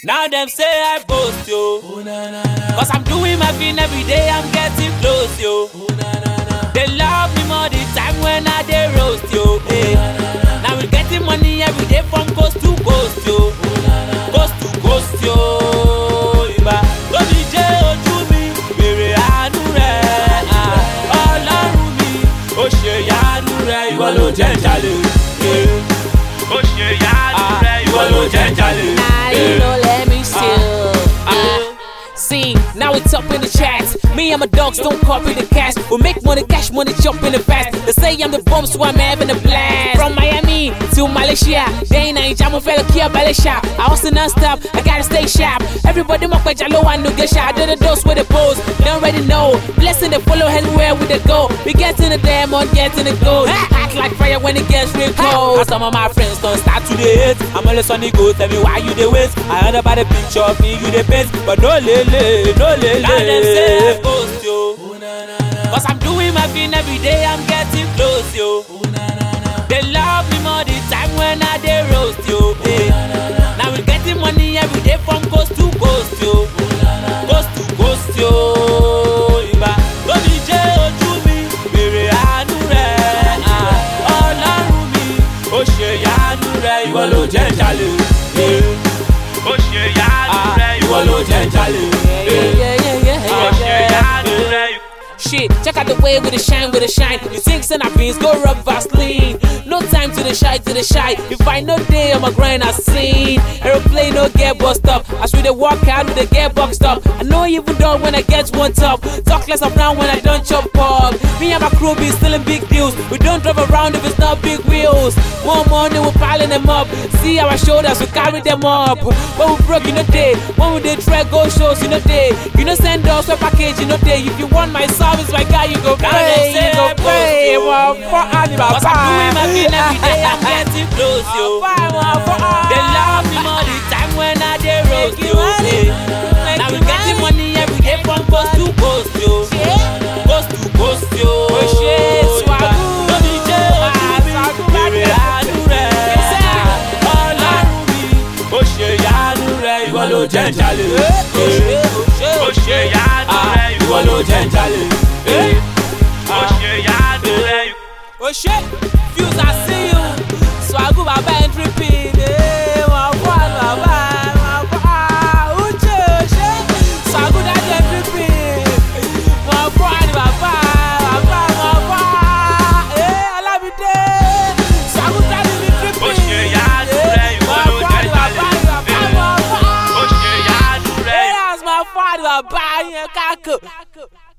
Now them say I boast, yo. Cause I'm doing my thing every day, I'm getting close, yo. They love me more the time when I dey roast, yo. Now we're getting money every day from coast to coast, yo. Coast to coast, yo. Iba lóbi jẹ́ ojú mi, bèrè àánú rẹ̀. Ọlọ́run mi, ó ṣe ìyanu rẹ̀, ìwọ ló jẹ́ n jalè. Ó ṣe ìyanu rẹ̀, ìwọ ló jẹ́ n jalè. You know, let me still. See, now it's up in the chats. Me and my dogs don't copy the cash. We make money, cash money, jump in the fast. They say I'm the bomb, so I'm having a blast. From Miami to Malaysia, they ain't jam of fellow kia Malaysia. I also non-stop, I gotta stay sharp. Everybody mock by Jalo and no get shot. I do the dose with the pose, they already know. Blessing they follow everywhere with the go. We get in the diamond, get in the gold. Act like fire when it gets real cold. And some of my friends don't start to the hate. I'm always on the go, tell me why you the waste. I heard about the picture of me, you the best, but no lele, no lele. Now them say I boast, yo. Cause I'm doing my thing every day, I'm getting close, yo. They love me more the time when I dey roast, yo. Now we're getting money every day from coast to coast, yo. Coast to coast, yo. Iba lóbi jẹ́ ojú mi, bèrè àánú rẹ̀. Ọlọ́run mi, ó ṣe ìyanu rẹ̀, ìwọ ló jẹ́ n jalè. Ó ṣe ìyanu rẹ̀, ìwọ ló jẹ́ n jalè. Ó ṣe ìyanu rẹ̀. Shit, check out the way with the shine, with the shine. You think send our beans, go rub Vaseline. No time to the shy, to the shy. If I no day on my grind, I seen. Aeroplane no get bust up. As we dey walk out with the get boxed up. I know even though when I get one top. Talk less of now when I don't chop up. Me and my crew be still in big deals. We don't drive around if it's not big wheels. More money, we're piling them up. See our shoulders, we carry them up. When we broke, you know day. When we did try go shows, you know day. You know send us a package, you know day. If you want my service, my guy, you go pay, you go pay. Cause I'm doing my thing every day, I'm getting close, yo. They love me more the time when I dey roast, yo. Now we getting money every day from coast to coast, yo. Coast to coast, yo. Lóbi jẹ́ ojú mi, bèrè àánú rẹ̀. Ọlọ́run mi, ó ṣe ìyanu rẹ̀, ìwọ ló jẹ́ n jalè. Ó ṣe ìyanu rẹ̀, ìwọ ló jẹ́ n jalè. Ó ṣe ìyanu rẹ̀. Oh shit, Fuse, I see you. So I go baba entry pin. My boy, my boy. Uche, shit. So I go that entry pin. My boy, my boy. I love you there. So I go that entry pin. Ó ṣe ìyanu rẹ̀, ìwọ ló jẹ́ n jalè. Ó ṣe ìyanu rẹ̀. That's my father, my boy.